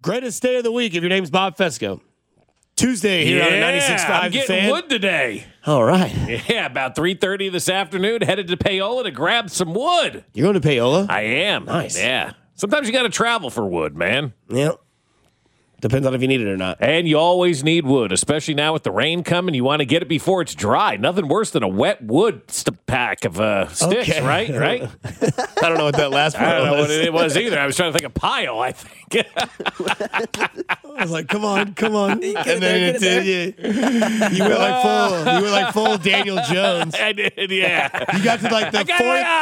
Greatest day of the week if your name's Bob Fesco. Tuesday here on 96.5 I'm getting Fan. wood today. All right. Yeah, about 3:30 this afternoon, headed to Paola to grab some wood. You're going to Paola? I am. Nice. Yeah. Sometimes you got to travel for wood, man. Yeah. Depends on if you need it or not. And you always need wood, especially now with the rain coming. You want to get it before it's dry. Nothing worse than a wet wood pack of sticks, Okay. right? I don't know what that last part I don't know was. what it was either. I was trying to think of pile, I think. I was like, come on. And then you went like full Daniel Jones. I did, yeah. You got to like the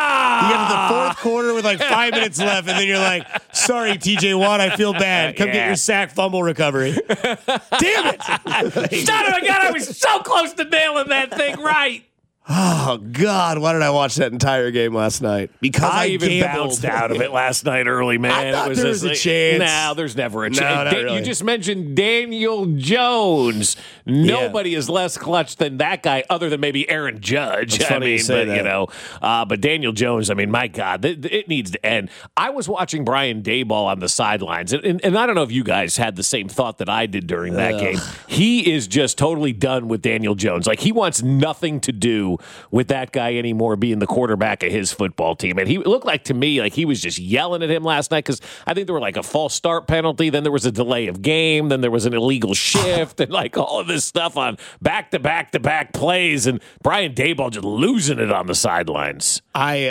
fourth quarter with like 5 minutes left, and then you're like, sorry, TJ Watt, I feel bad. Come get your sack fumble recovery. Damn it. Son of a gun, I was so close to nailing that thing right. Oh, God, why did I watch that entire game last night? Because I even gambled. bounced out of it last night early, man. I thought it was there was a chance. No, there's never a No, chance. not really. You just mentioned Daniel Jones. Nobody is less clutch than that guy, other than maybe Aaron Judge. It's funny you say that. But Daniel Jones, I mean, my God, it needs to end. I was watching Brian Daboll on the sidelines, and I don't know if you guys had the same thought that I did during that game. He is just totally done with Daniel Jones. Like, he wants nothing to do with that guy anymore being the quarterback of his football team. And he looked like, to me, like he was just yelling at him last night because I think there were like a false start penalty, then there was a delay of game, then there was an illegal shift, and like all of this stuff on back-to-back plays, and Brian Daboll just losing it on the sidelines.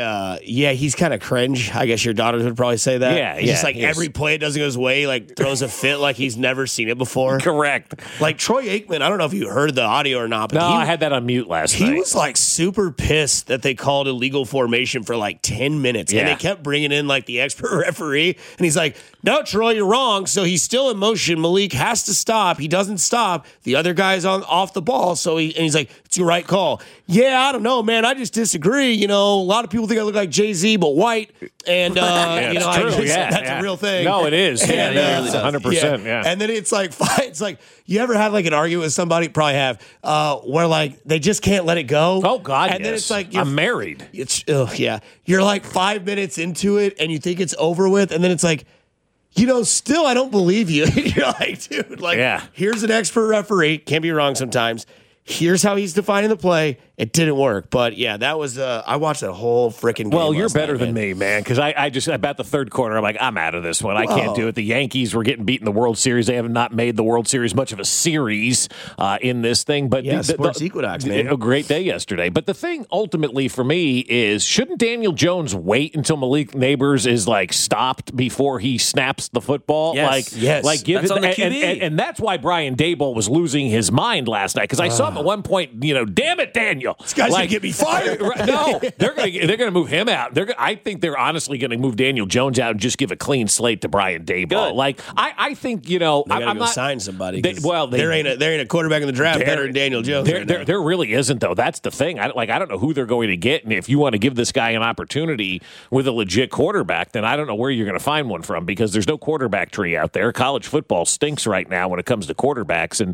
He's kind of cringe. I guess your daughters would probably say that. Yeah, He's just like he is. every play it doesn't go his way, like throws a fit like he's never seen it before. Correct. Like Troy Aikman, I don't know if you heard the audio or not, but No, I had that on mute last night. he was like super pissed that they called illegal formation for like 10 minutes. Yeah. And they kept bringing in like the expert referee. And he's like, no, Troy, you're wrong. So he's still in motion. Malik has to stop. He doesn't stop. The other guy's off the ball. So he's like, it's your right call. Yeah, I don't know, man. I just disagree. You know, a lot of people think I look like Jay-Z, but white. And, it's true. That's a real thing. No, it is. And, Yeah, it really 100%. Yeah. And then it's like, you ever had like an argument with somebody? Probably have, where like they just can't let it go. Oh, God, And then it's like, I'm married. You're like 5 minutes into it and you think it's over with. And then it's like, still, I don't believe you. You're like, dude, here's an expert referee. Can't be wrong sometimes. Here's how he's defining the play. It didn't work. But, yeah, that was I watched that whole freaking game. Well, you're last better night, than me, man, because I about the third quarter, I'm like, I'm out of this one. I can't do it. The Yankees were getting beat in the World Series. They have not made the World Series much of a series in this thing. But Sports Equinox, man. A great day yesterday. But the thing ultimately for me is, shouldn't Daniel Jones wait until Malik Neighbors is like stopped before he snaps the football? Yes. Like give That's it, on the QB. and that's why Brian Daboll was losing his mind last night, because I saw him at one point, damn it, Daniel. This guy's going to get me fired. No, they're gonna move him out. I think they're honestly gonna move Daniel Jones out and just give a clean slate to Brian Daboll. Good. Like I think They gotta I'm go not sign somebody. there ain't a quarterback in the draft better than Daniel Jones. There really isn't, though. That's the thing. I don't know who they're going to get, and if you want to give this guy an opportunity with a legit quarterback, then I don't know where you're going to find one from, because there's no quarterback tree out there. College football stinks right now when it comes to quarterbacks. And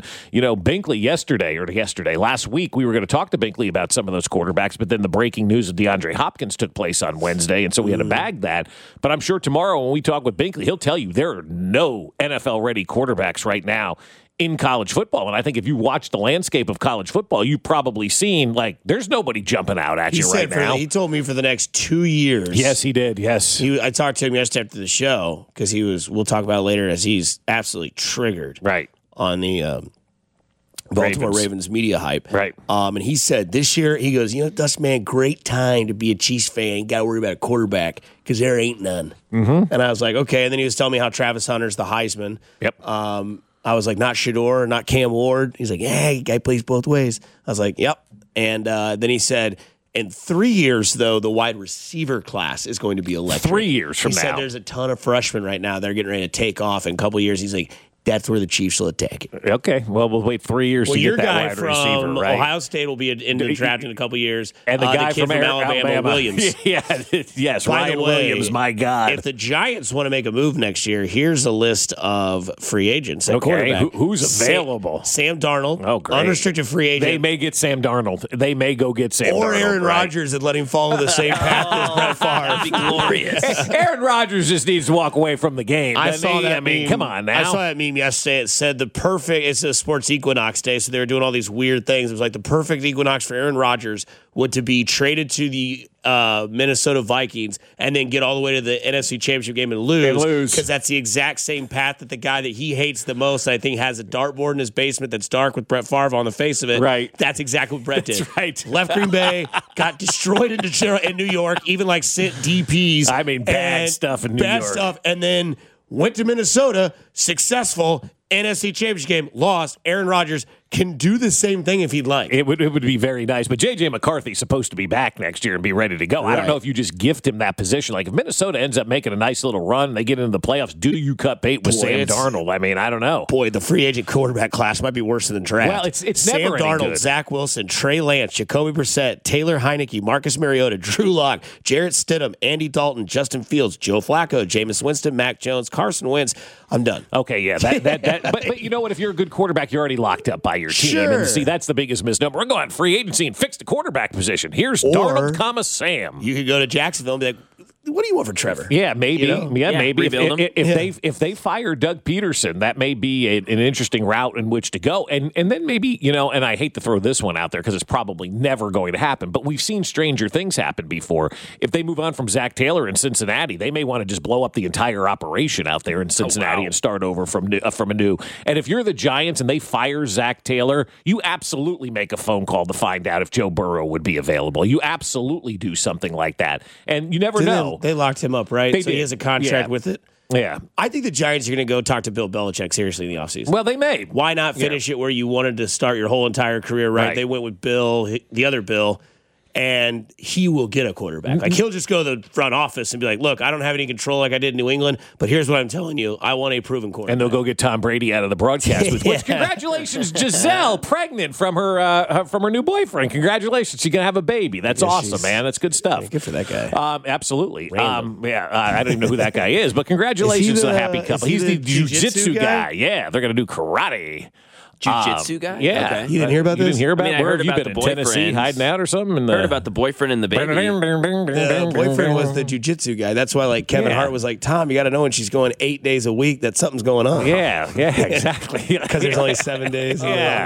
Binkley last week, we were going to talk to Binkley about some of those quarterbacks, but then the breaking news of DeAndre Hopkins took place on Wednesday, and so we had to bag that. But I'm sure tomorrow when we talk with Binkley, he'll tell you there are no NFL-ready quarterbacks right now in college football. And I think if you watch the landscape of college football, you've probably seen, like, there's nobody jumping out at you right now. He told me for the next 2 years. Yes, he did. Yes. I talked to him yesterday after the show, because we'll talk about it later, as he's absolutely triggered on the Baltimore Ravens media hype. Right. And he said this year, he goes, Dustin, man, great time to be a Chiefs fan. You got to worry about a quarterback because there ain't none. Mm-hmm. And I was like, okay. And then he was telling me how Travis Hunter's the Heisman. Yep. I was like, not Shador, not Cam Ward. He's like, yeah, the guy plays both ways. I was like, yep. And then he said, in 3 years, though, the wide receiver class is going to be electric. 3 years from He now. said there's a ton of freshmen right now that are getting ready to take off in a couple of years. He's like, that's where the Chiefs will attack it. Okay, well, we'll wait 3 years to get that wide receiver, right? Your guy from Ohio State will be into the draft in a couple years. And the guy kid from Alabama, Williams. Yes, By Ryan the way, Williams, my God. If the Giants want to make a move next year, here's a list of free agents at quarterback. Who's available? Sam Darnold, great. Unrestricted free agent. They may get Sam Darnold. They may go get Sam Darnold. Or Aaron Rodgers and let him follow the same path as Brett Favre. That'd be glorious. Aaron Rodgers just needs to walk away from the game. I saw that meme. Come on now. I saw that meme yesterday. It said it's a sports equinox day, so they were doing all these weird things. It was like the perfect equinox for Aaron Rodgers would to be traded to the Minnesota Vikings and then get all the way to the NFC Championship game and lose. Because that's the exact same path that the guy that he hates the most, I think, has a dartboard in his basement that's dark with Brett Favre on the face of it. Right. That's exactly what Brett did. That's right. Left Green Bay, got destroyed in New York, even like sent DPs. I mean, bad stuff in New York. Bad stuff. And then went to Minnesota, successful, NFC Championship game, lost. Aaron Rodgers can do the same thing if he'd like. It would be very nice. But J.J. McCarthy's supposed to be back next year and be ready to go. Right. I don't know if you just gift him that position. Like if Minnesota ends up making a nice little run, they get into the playoffs, do you cut bait with Sam Darnold? I mean, I don't know. Boy, the free agent quarterback class might be worse than the draft. Well, it's Sam never Darnold, any good. Zach Wilson, Trey Lance, Jacoby Brissett, Taylor Heineke, Marcus Mariota, Drew Lock, Jarrett Stidham, Andy Dalton, Justin Fields, Joe Flacco, Jameis Winston, Mac Jones, Carson Wentz. I'm done. Okay, yeah. But you know what? If you're a good quarterback, you're already locked up by your team. Sure. And see, that's the biggest misnomer. We're going free agency and fix the quarterback position. Here's Darnold, Sam. You could go to Jacksonville and be like, what do you want for Trevor? Yeah, maybe. Maybe. If they fire Doug Peterson, that may be an interesting route in which to go. And then maybe, and I hate to throw this one out there because it's probably never going to happen, but we've seen stranger things happen before. If they move on from Zach Taylor in Cincinnati, they may want to just blow up the entire operation out there in Cincinnati and start over from a new. And if you're the Giants and they fire Zach Taylor, you absolutely make a phone call to find out if Joe Burrow would be available. You absolutely do something like that. And you never know. They locked him up, right? So he has a contract with it? Yeah. I think the Giants are going to go talk to Bill Belichick seriously in the offseason. Well, they may. Why not finish it where you wanted to start your whole entire career, right? They went with Bill, the other Bill, and he will get a quarterback. Like, he'll just go to the front office and be like, look, I don't have any control like I did in New England, but here's what I'm telling you. I want a proven quarterback. And they'll go get Tom Brady out of the broadcast with which, congratulations, Giselle, pregnant from her new boyfriend. Congratulations. She's going to have a baby. That's awesome, man. That's good stuff. Yeah, good for that guy. Absolutely. I don't even know who that guy is, but congratulations to the happy couple. He's the jiu-jitsu guy. Yeah, they're going to do karate. Jiu-jitsu guy? Yeah. Okay. You didn't hear about this? You didn't hear about I heard you about been the in Tennessee boyfriends. hiding out or something? Heard about the boyfriend and the baby. The boyfriend was the jiu-jitsu guy. That's why, Kevin Hart was like, Tom, you got to know when she's going 8 days a week that something's going on. Yeah, exactly. Because there's only 7 days.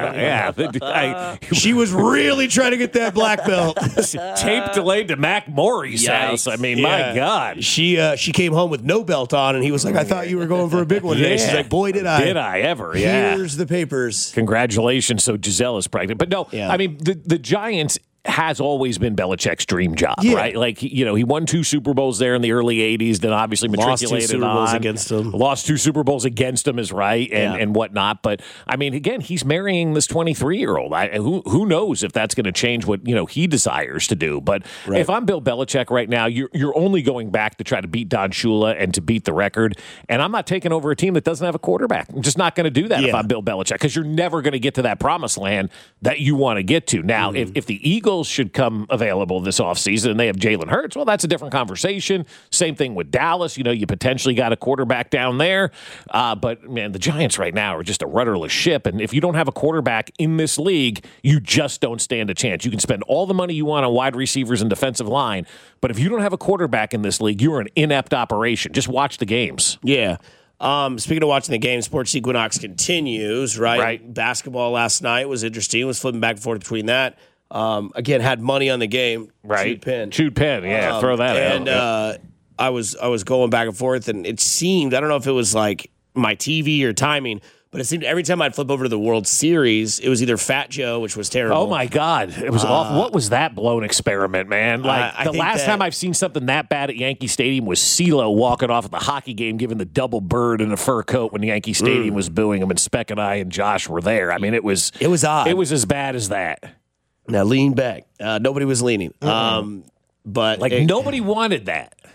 She was really trying to get that black belt. Tape delayed to Mac Morey's house. I mean, my God. She came home with no belt on, and he was like, I thought you were going for a big one today. She's like, boy, did I. Did I ever, yeah. Here's the papers. Congratulations. So Giselle is pregnant. But no, I mean, the Giants has always been Belichick's dream job, right? Like, he won 2 Super Bowls there in the early 80s, then obviously matriculated Lost 2 Super Bowls against him. Lost 2 Super Bowls against him is right, and whatnot. But, I mean, again, he's marrying this 23-year-old. Who knows if that's going to change what, he desires to do. But if I'm Bill Belichick right now, you're only going back to try to beat Don Shula and to beat the record. And I'm not taking over a team that doesn't have a quarterback. I'm just not going to do that if I'm Bill Belichick, because you're never going to get to that promised land that you want to get to. Now, if the Eagles should come available this offseason and they have Jalen Hurts, well, that's a different conversation. Same thing with Dallas. You potentially got a quarterback down there. But, man, the Giants right now are just a rudderless ship. And if you don't have a quarterback in this league, you just don't stand a chance. You can spend all the money you want on wide receivers and defensive line, but if you don't have a quarterback in this league, you're an inept operation. Just watch the games. Yeah. Speaking of watching the game, Sports Equinox continues, right? Basketball last night was interesting. Was flipping back and forth between that. Again, had money on the game. Right. Chewed pen. Yeah, throw that out. And I was going back and forth, and it seemed, I don't know if it was like my TV or timing, but it seemed every time I'd flip over to the World Series, it was either Fat Joe, which was terrible. Oh, my God. It was awful. What was that blown experiment, man? The last time I've seen something that bad at Yankee Stadium was CeeLo walking off at the hockey game, giving the double bird in a fur coat when Yankee Stadium was booing him, and Speck and I and Josh were there. I mean, it was odd. It was as bad as that. Now, lean back. Nobody was leaning. But nobody wanted that.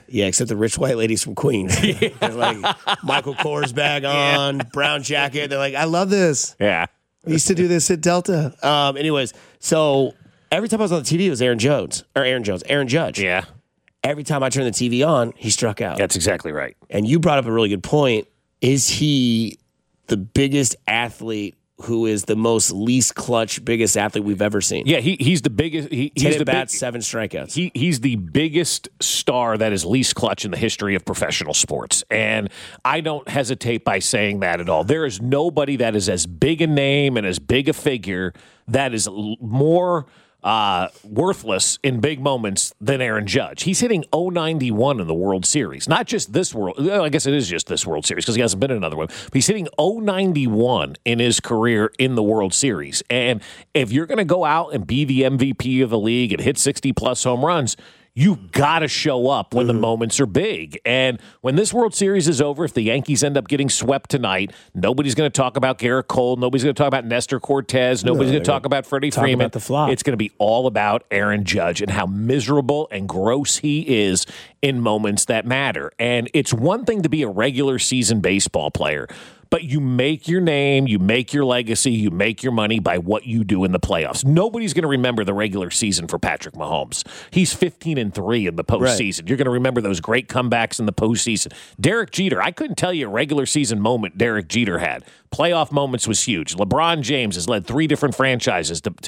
Yeah, except the rich white ladies from Queens. They're like Michael Kors bag on, brown jacket. They're like, I love this. Yeah. I used to do this at Delta. Anyways, so every time I was on the TV, it was Aaron Judge. Yeah. Every time I turned the TV on, he struck out. That's exactly right. And you brought up a really good point. Is he the biggest athlete who is the most least clutch, biggest athlete we've ever seen? Yeah, he's the biggest. He's 10 the at bats, 7 strikeouts. He's the biggest star that is least clutch in the history of professional sports. And I don't hesitate by saying that at all. There is nobody that is as big a name and as big a figure that is more worthless in big moments than Aaron Judge. He's hitting .091 in the World Series. Not just this World. Well, I guess it is just this World Series because he hasn't been in another one. But he's hitting .091 in his career in the World Series. And if you're going to go out and be the MVP of the league and hit 60-plus home runs, you got to show up when the moments are big. And when this World Series is over, if the Yankees end up getting swept tonight, nobody's going to talk about Garrett Cole. Nobody's going to talk about Nestor Cortez. Nobody's going to talk about Freddie Freeman. About the flop. It's going to be all about Aaron Judge and how miserable and gross he is in moments that matter. And it's one thing to be a regular season baseball player, but you make your name, you make your legacy, you make your money by what you do in the playoffs. Nobody's going to remember the regular season for Patrick Mahomes. He's 15-3 in the postseason. Right. You're going to remember those great comebacks in the postseason. Derek Jeter, I couldn't tell you a regular season moment Derek Jeter had. Playoff moments was huge. LeBron James has led 3 different franchises to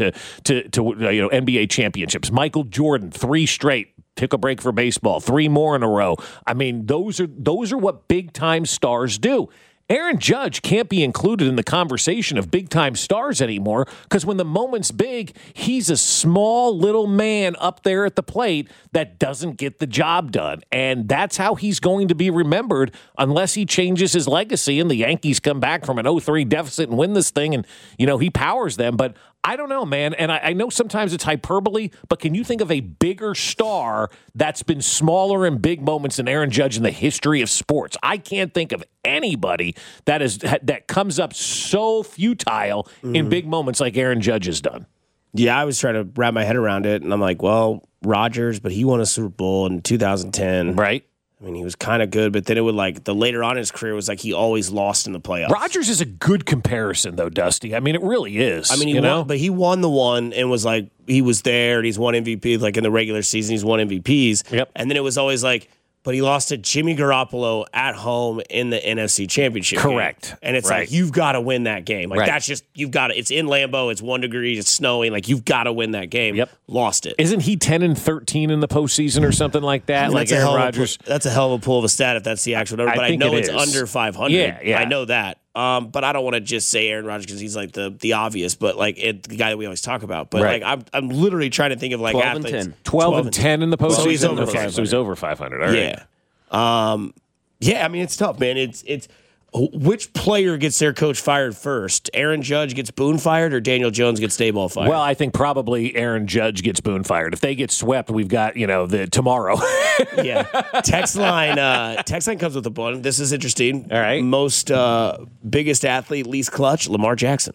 NBA championships. Michael Jordan, 3 straight. Took a break for baseball, 3 more in a row. I mean, those are what big time stars do. Aaron Judge can't be included in the conversation of big-time stars anymore because when the moment's big, he's a small little man up there at the plate that doesn't get the job done. And that's how he's going to be remembered unless he changes his legacy and the Yankees come back from an 0-3 deficit and win this thing and, he powers them. But I don't know, man. And I know sometimes it's hyperbole, but can you think of a bigger star that's been smaller in big moments than Aaron Judge in the history of sports? I can't think of anybody that comes up so futile in big moments like Aaron Judge has done. Yeah, I was trying to wrap my head around it, and I'm like, well, Rodgers, but he won a Super Bowl in 2010. Right. I mean, he was kind of good, but then it would the later on in his career was like he always lost in the playoffs. Rodgers is a good comparison, though, Dusty. I mean, it really is. I mean, he won the one and was like, he was there and he's won MVP. Like in the regular season, he's won MVPs. Yep. And then it was always like, but he lost to Jimmy Garoppolo at home in the NFC Championship Correct. game. And it's right. like, you've got to win that game. Like, right. that's just, you've got to, it's in Lambeau, it's 1 degree, it's snowing. Like, you've got to win that game. Yep. Lost it. Isn't he 10-13 in the postseason or something like that? I mean, like Aaron Rodgers? That's a hell of a pull of a stat if that's the actual number. But I know it's under 500. Yeah. I know that. But I don't want to just say Aaron Rodgers because he's like the obvious, but like the guy that we always talk about. But right. like I'm literally trying to think of like 12 athletes. and 10. 12 and 10 in the postseason. So he's over 500. So he's over 500. All right. Yeah. I mean, it's tough, man. It's which player gets their coach fired first? Aaron Judge gets Boone fired, or Daniel Jones gets Daboll fired? Well, I think probably Aaron Judge gets Boone fired. If they get swept, we've got the tomorrow. Yeah. Text line comes with a bun. This is interesting. All right. Most biggest athlete, least clutch, Lamar Jackson.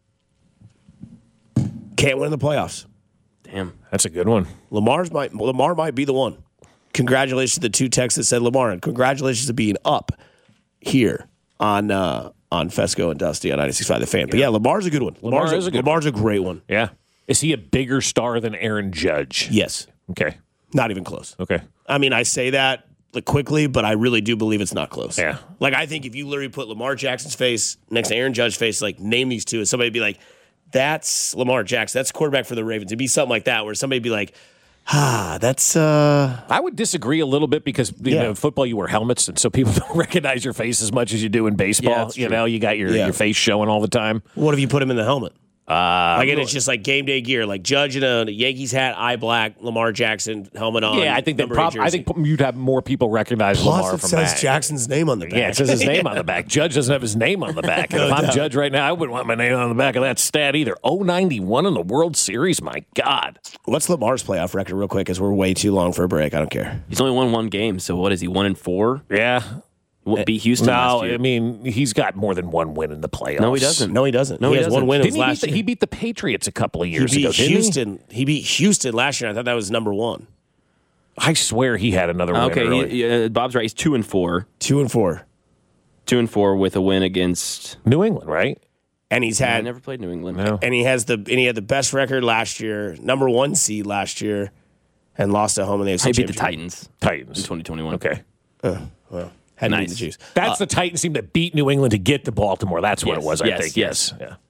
Can't win in the playoffs. Damn, that's a good one. Lamar might be the one. Congratulations to the 2 texts that said Lamar, and congratulations to being up here on Fesco and Dusty on 96.5 The Fan. But yeah, Lamar's a good one. Lamar's a great one. Yeah. Is he a bigger star than Aaron Judge? Yes. Okay. Not even close. Okay. I mean, I say that quickly, but I really do believe it's not close. Yeah. Like, I think if you literally put Lamar Jackson's face next to Aaron Judge's face, like, name these two, and somebody would be like, that's Lamar Jackson. That's quarterback for the Ravens. It'd be something like that, where somebody would be like, that's I would disagree a little bit because in football you wear helmets, and so people don't recognize your face as much as you do in baseball. You got your face showing all the time. What if you put him in the helmet? It's just like game day gear, like Judge in a Yankees hat, eye black, Lamar Jackson helmet on. Yeah, I think you'd have more people recognize Lamar from that. It says Jackson's name on the back. Yeah, it says his name on the back. Judge doesn't have his name on the back. And if I'm Judge right now, I wouldn't want my name on the back of that stat either. 091 in the World Series, my God. What's Lamar's playoff record, real quick, because we're way too long for a break. I don't care. He's only won 1 game, so what is he? 1-4? Yeah. Beat Houston last year. I mean, he's got more than 1 win in the playoffs. No, he doesn't. He has 1 win in his last year. He beat the Patriots a couple of years ago, He beat Houston last year. I thought that was number 1. I swear he had another win. Okay, Bob's right. He's 2-4. 2-4. 2-4 with a win against New England, right? And he's I had never played New England. No. and he had the best record last year, number 1 seed last year, and lost at home in the AFC He beat the Championship. Titans in 2021. Okay. Had Nice. the juice. That's the Titans team that beat New England to get to Baltimore. That's what Yes, it was, I yes, think. yes. Yeah.